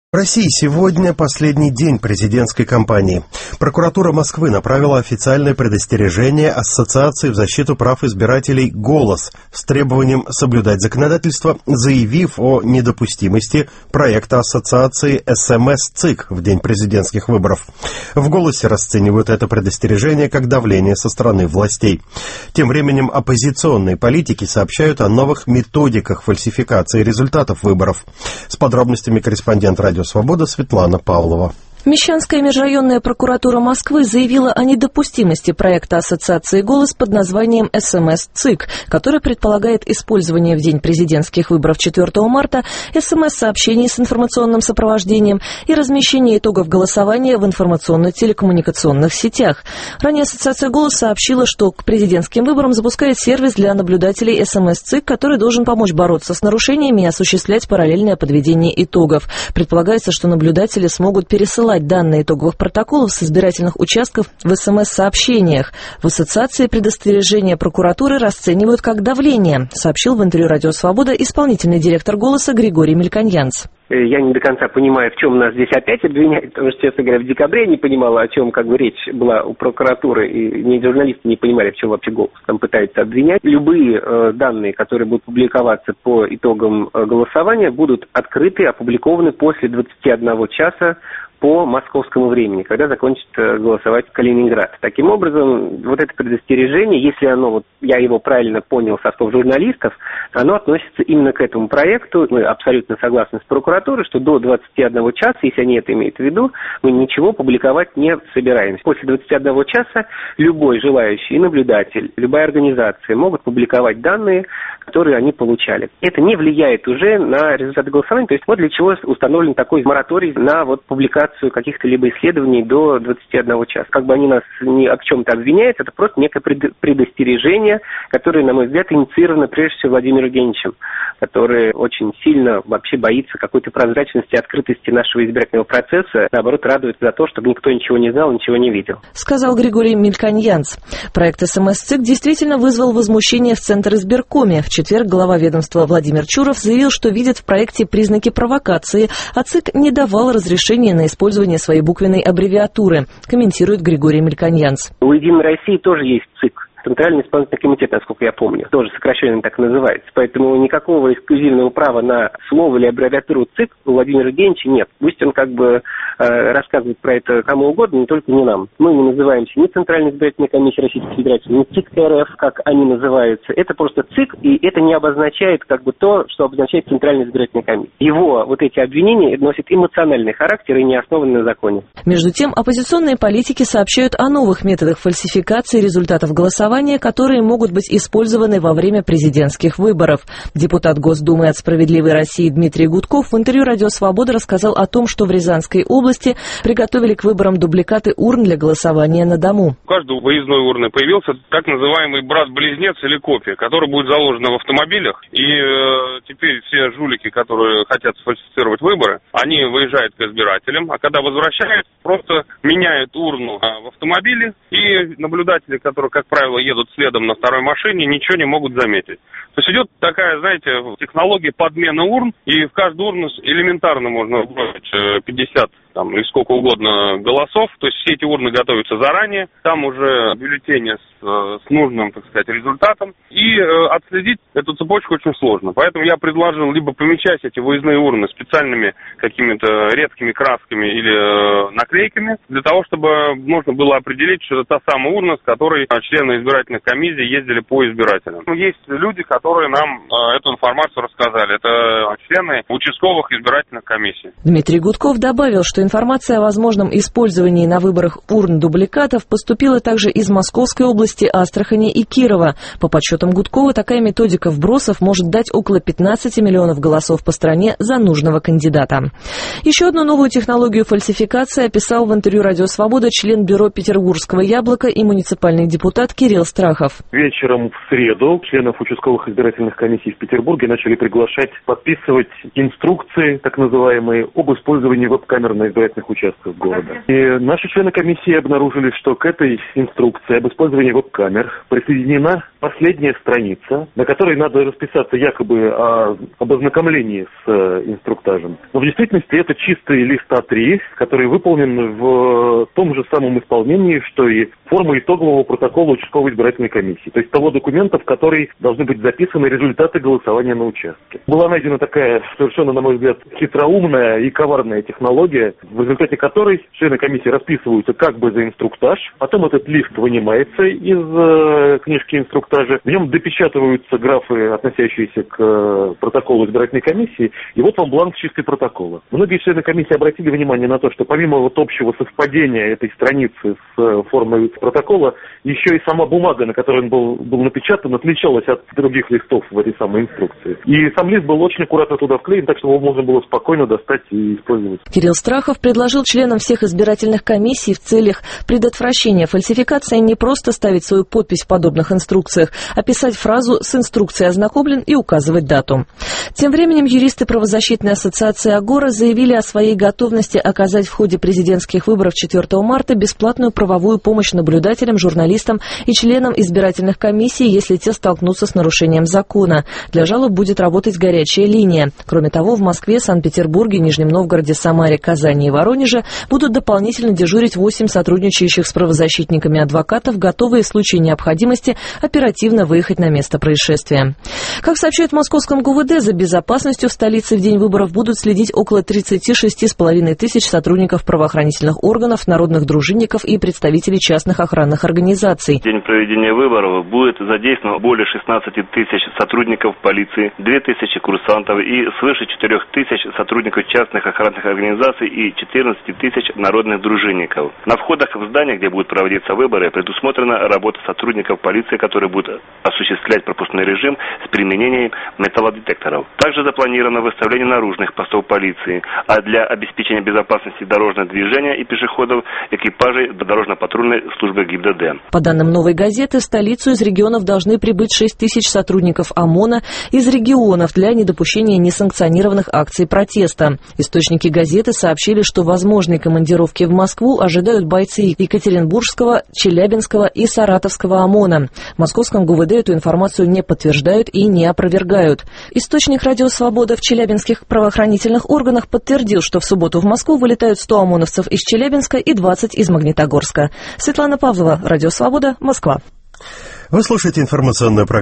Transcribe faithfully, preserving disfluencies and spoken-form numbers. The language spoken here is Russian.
В России сегодня последний день президентской кампании. Прокуратура Москвы направила официальное предостережение Ассоциации в защиту прав избирателей «Голос» с требованием соблюдать законодательство, заявив о недопустимости проекта ассоциации эс эм эс-ЦИК в день президентских выборов. В «Голосе» расценивают это предостережение как давление со стороны властей. Тем временем оппозиционные политики сообщают о новых методиках фальсификации результатов выборов. С подробностями корреспондент «Радио Свобода» Светлана Павлова. Мещанская межрайонная прокуратура Москвы заявила о недопустимости проекта ассоциации «Голос» под названием эс эм эс-ЦИК, который предполагает использование в день президентских выборов четвёртого марта эс эм эс-сообщений с информационным сопровождением и размещение итогов голосования в информационно-телекоммуникационных сетях. Ранее ассоциация «Голос» сообщила, что к президентским выборам запускает сервис для наблюдателей эс эм эс-ЦИК, который должен помочь бороться с нарушениями и осуществлять параллельное подведение итогов. Предполагается, что наблюдатели смогут пересылать данные итоговых протоколов с избирательных участков в эс эм эс-сообщениях. В ассоциации предостережения прокуратуры расценивают как давление, сообщил в интервью «Радио Свобода» исполнительный директор «Голоса» Григорий Мельконьянц. Я не до конца понимаю, в чем нас здесь опять обвиняют, потому что, честно говоря, в декабре я не понимала, о чем как бы речь была у прокуратуры, и ни журналисты не понимали, в чем вообще «Голос» там пытается обвинять. Любые э, данные, которые будут публиковаться по итогам э, голосования, будут открыты, опубликованы после двадцати одного часа по московскому времени, когда закончит голосовать Калининград. Таким образом, вот это предостережение, если оно, вот я его правильно понял со слов журналистов, оно относится именно к этому проекту. Мы абсолютно согласны с прокуратурой, что до двадцати одного часа, если они это имеют в виду, мы ничего публиковать не собираемся. После двадцати одного часа любой желающий и наблюдатель, любая организация могут публиковать данные, которые они получали. Это не влияет уже на результаты голосования. То есть вот для чего установлен такой мораторий на вот публикацию каких-то либо исследований до двадцати одного часа. Как бы они нас ни о чем-то обвиняют, это просто некое предостережение, которое, на мой взгляд, инициировано прежде всего Владимиром Евгеньевичем, который очень сильно вообще боится какой-то прозрачности и открытости нашего избирательного процесса, наоборот, радуется за то, чтобы никто ничего не знал, ничего не видел. Сказал Григорий Мельконьянц. Проект эс эм эс-ЦИК действительно вызвал возмущение в Центр избиркоме. В четверг глава ведомства Владимир Чуров заявил, что видит в проекте признаки провокации, а ЦИК не давал разрешения на использование своей буквенной аббревиатуры, комментирует Григорий Мельконьянц. У «Единой России» тоже есть ЦИК. Центральный исполнительный комитет, насколько я помню, тоже сокращенно так называется. Поэтому никакого эксклюзивного права на слово или аббревиатуру ЦИК у Владимира Евгеньевича нет. Пусть он как бы э, рассказывает про это кому угодно, не только не нам. Мы не называемся ни Центральной избирательной комиссией Российской Федерации, ни ЦИК РФ, как они называются. Это просто ЦИК, и это не обозначает как бы то, что обозначает Центральная избирательная комиссия. Его вот эти обвинения носят эмоциональный характер и не основаны на законе. Между тем, оппозиционные политики сообщают о новых методах фальсификации результатов голосования, которые могут быть использованы во время президентских выборов. Депутат Госдумы от «Справедливой России» Дмитрий Гудков в интервью «Радио Свобода» рассказал о том, что в Рязанской области приготовили к выборам дубликаты урн для голосования на дому. У каждой выездной урны появился так называемый брат-близнец или копия, который будет заложена в автомобилях. И э, теперь все жулики, которые хотят сфальсифицировать выборы, они выезжают к избирателям, а когда возвращаются, просто меняют урну в автомобиле, и наблюдатели, которые, как правило, едут следом на второй машине, ничего не могут заметить. То есть идет такая, знаете, технология подмены урн, и в каждую урну элементарно можно вбросить пятьдесят там, или сколько угодно голосов, то есть все эти урны готовятся заранее, там уже бюллетени с, с нужным, так сказать, результатом, и э, отследить эту цепочку очень сложно. Поэтому я предложил либо помечать эти выездные урны специальными какими-то редкими красками или э, наклейками, для того, чтобы можно было определить, что это та самая урна, с которой члены избирательных комиссий ездили по избирателям. Есть люди, которые нам э, эту информацию рассказали, это члены участковых избирательных комиссий. Дмитрий Гудков добавил, что информация о возможном использовании на выборах урн дубликатов поступила также из Московской области, Астрахани и Кирова. По подсчетам Гудкова, такая методика вбросов может дать около пятнадцати миллионов голосов по стране за нужного кандидата. Еще одну новую технологию фальсификации описал в интервью «Радио Свобода» член бюро Петербургского яблока и муниципальный депутат Кирилл Страхов. Вечером в среду членов участковых избирательных комиссий в Петербурге начали приглашать подписывать инструкции, так называемые, об использовании веб-камер на избирательных участках города. И наши члены комиссии обнаружили, что к этой инструкции об использовании веб-камер присоединена последняя страница, на которой надо расписаться якобы о, об ознакомлении с э, инструктажем. Но в действительности это чистый лист а три, который выполнен в том же самом исполнении, что и форма итогового протокола участковой избирательной комиссии. То есть того документа, в который должны быть записаны результаты голосования на участке. Была найдена такая совершенно, на мой взгляд, хитроумная и коварная технология, в результате которой члены комиссии расписываются как бы за инструктаж, потом этот лист вынимается из э, книжки инструктажа, в нем допечатываются графы, относящиеся к э, протоколу избирательной комиссии, и вот вам бланк чистой протокола. Многие члены комиссии обратили внимание на то, что помимо вот общего совпадения этой страницы с э, формой протокола, еще и сама бумага, на которой он был, был напечатан, отличалась от других листов в этой самой инструкции. И сам лист был очень аккуратно туда вклеен, так что его можно было спокойно достать и использовать. Кирилл Страхов предложил членам всех избирательных комиссий в целях предотвращения фальсификации не просто ставить свою подпись в подобных инструкциях, а писать фразу «с инструкцией ознакомлен» и указывать дату. Тем временем юристы правозащитной ассоциации «Агора» заявили о своей готовности оказать в ходе президентских выборов четвёртого марта бесплатную правовую помощь наблюдателям, журналистам и членам избирательных комиссий, если те столкнутся с нарушением закона. Для жалоб будет работать горячая линия. Кроме того, в Москве, Санкт-Петербурге, Нижнем Новгороде, Самаре, Казани и Воронеже будут дополнительно дежурить восемь сотрудничающих с правозащитниками адвокатов, готовые в случае необходимости оперативно выехать на место происшествия. Как сообщают в московском ГУВД, за безопасностью в столице в день выборов будут следить около тридцати шести с половиной тысяч сотрудников правоохранительных органов, народных дружинников и представителей частных охранных организаций. В день проведения выборов будет задействовано более шестнадцати тысяч сотрудников полиции, две тысячи курсантов и свыше четырёх тысяч сотрудников частных охранных организаций и четырнадцати тысяч народных дружинников. На входах в здания, где будут проводиться выборы, предусмотрена работа сотрудников полиции, которые будут осуществлять пропускной режим с применением металлодетекторов. Также запланировано выставление наружных постов полиции, а для обеспечения безопасности дорожного движения и пешеходов экипажей дорожно-патрульной службы ГИБДД. По данным «Новой газеты», в столицу из регионов должны прибыть шесть тысяч сотрудников ОМОНа из регионов для недопущения несанкционированных акций протеста. Источники газеты сообщили, что возможные командировки в Москву ожидают бойцы Екатеринбургского, Челябинского и Саратовского ОМОНа. В московском ГУВД эту информацию не подтверждают и не опровергают. Источник «Радио Свобода» в челябинских правоохранительных органах подтвердил, что в субботу в Москву вылетают сто ОМОНовцев из Челябинска и двадцать из Магнитогорска. Светлана Павлова, «Радио Свобода», Москва. Вы слушаете информационную программу